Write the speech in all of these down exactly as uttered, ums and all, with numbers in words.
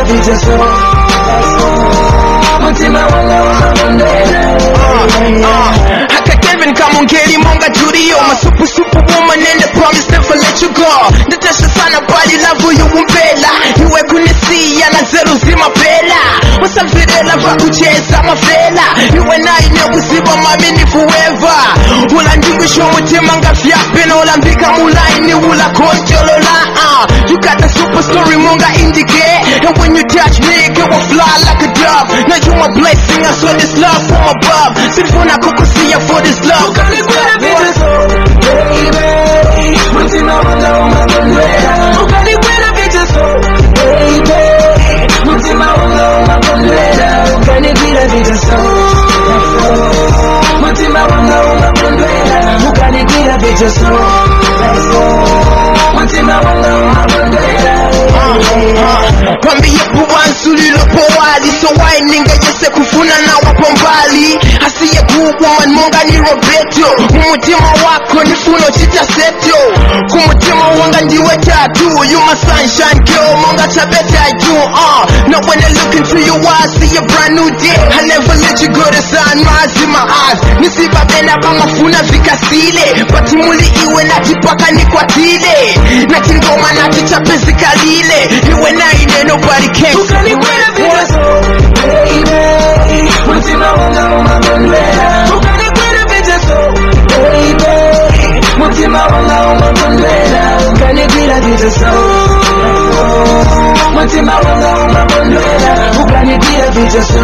vita so mutima wanga umagondera haka Kevin Kamungeli monga Judio my super super woman and the promise never let you go Natasha sana bali love you umbela iwe kunisia na zero zima pela wasafirela va kucheza mafela iwe na ine kuziba mamini forever ula ndingisho mutima ngafyape na ula mbika mulaini ula konjolola uh. You got the super story monga indicate and when you touch me it will fly like a dove now you my blessing I saw this love from above sinfuna kukusia for this love ukanikwira vita so baby mutima wanga umagondera ukanikwira vita so baby mutima wanga umagondera ukanikwira vita so mutima wanga umagondera ukanikwira vita so mutima wanga umagondera kwambie buwansu lilopowali so why ninga yese kufuna na wapo mbali asiye kuwoman monga ni Roberto umutima wako ni funo chita seto kumutima wanga ndiwe tatu you my sunshine girl monga tabeta you uh now when I look into your eyes see a brand new day I never let you go the sunrise in my eyes nisiba bena bamafuna vikasile but muli iwe natipaka ni kwa tile na tingoma natichape kalile iwe na ine nobody can ukanikwira vita so baby mutima wanga umagondera ukanikwira vita so baby mutima wanga umagondera ukanikwira vita so mutima wanga umagondera ukanikwira vita so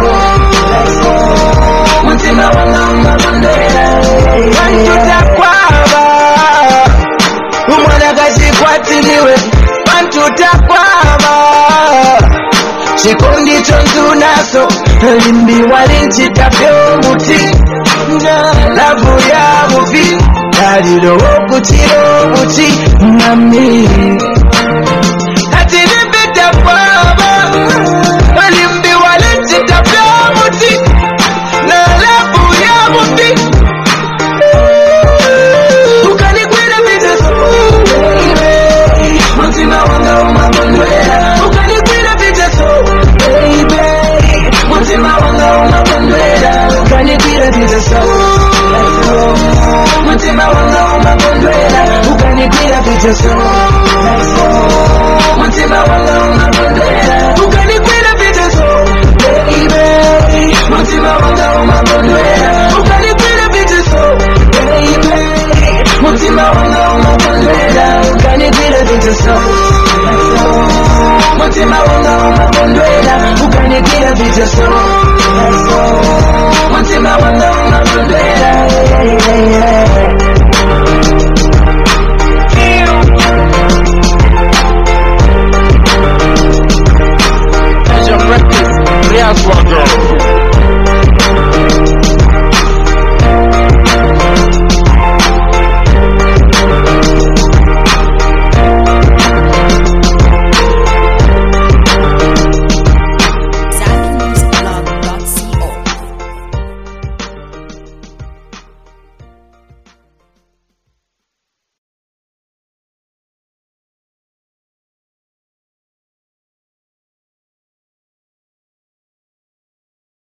mutima wanga umagondera wantutakwaba umwana kachikwatiliwe wantutakwaba chikondi chonzunaso limbiwa linchitapyo muti lavu ya muvi dalilowo kutiro muti nami ati nipita kwaba limbiwa linchitapyo muti lavu ya muvi ukanikwira vita so baby mutima wanga umagondera ukanikwira vita so baby mutima wanga umagondera ukanikwira vita so mutima wanga umagondera ukanikwira vita so mutima wanga umagondera ukanikwira vita so baby mutima wanga umagondera ukanikwira vita so baby mutima wanga umagondera ukanikwira vita so mutima wanga umagondera ukanikwira vita so mutima wanga umagondera